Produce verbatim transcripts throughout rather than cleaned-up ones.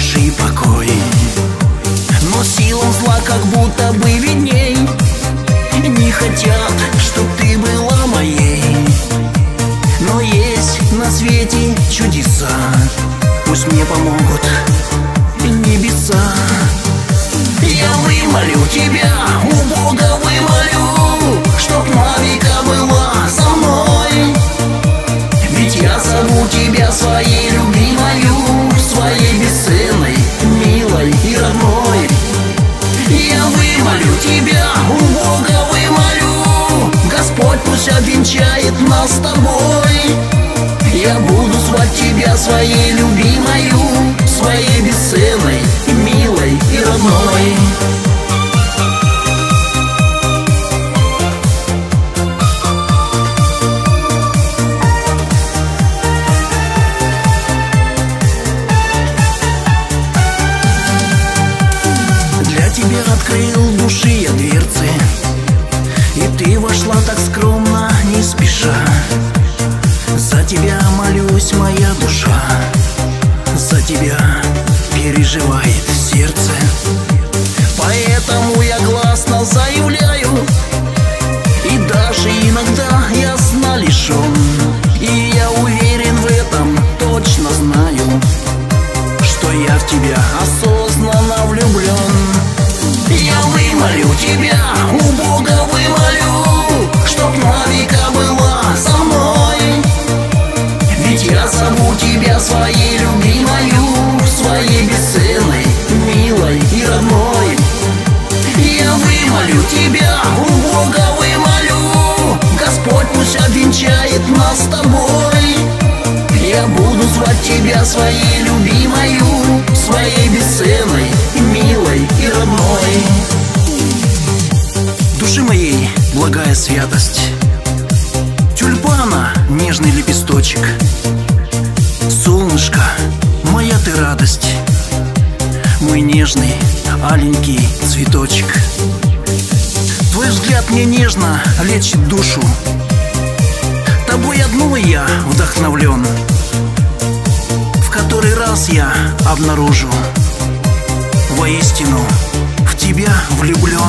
души покой. Но силам зла как будто бы видней, не хотят, чтоб ты была моей. Но есть на свете чудеса, пусть мне помогут небеса. Я вымолю тебя, у Бога вымолю, чтоб навека была со мной. Ведь я зову тебя своей любимою, своей бесценной, милой и родной. Я вымолю тебя, у Бога вымолю, Господь пусть обвенчает нас с тобой. Я буду звать тебя своей любимою, своей бесценной, милой и родной. Для тебя открыл души я дверцы, и ты вошла так скромно, не спеша. За тебя молюсь, моя душа, за тебя переживает сердце. Поэтому я гласно заявляю, и даже иногда я сна лишен. И я уверен в этом, точно знаю, что я в тебя осознанно влюблен. Я вымолю тебя, у Бога вымолю, чтоб навека была со мной. Ведь я зову тебя своей любимою, своей бесценной, милой и родной. Я вымолю тебя, у Бога вымолю, Господь пусть обвенчает нас с тобой. Я буду звать тебя своей любимою, своей бесценной, милой и родной. Души моей благая святость, тюльпана нежный лепесточек, солнышко, моя ты радость, мой нежный аленький цветочек. Твой взгляд мне нежно лечит душу, тобой одной я вдохновлен. В который раз я обнаружу, воистину в тебя влюблен.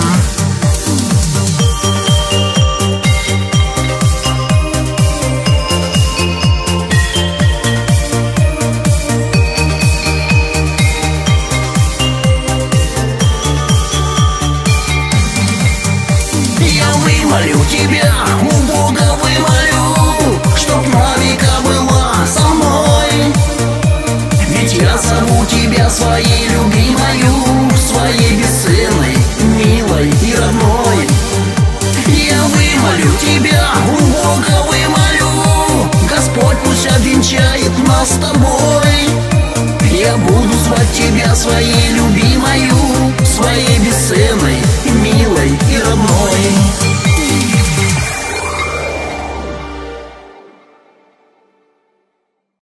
Я вымолю тебя, у Бога вымолю, чтоб навека была со мной. Ведь я зову тебя своей любимою, своей бесценной, милой и родной. Я вымолю тебя, у Бога вымолю, Господь пусть обвенчает нас с тобой. Я буду звать тебя своей любимою,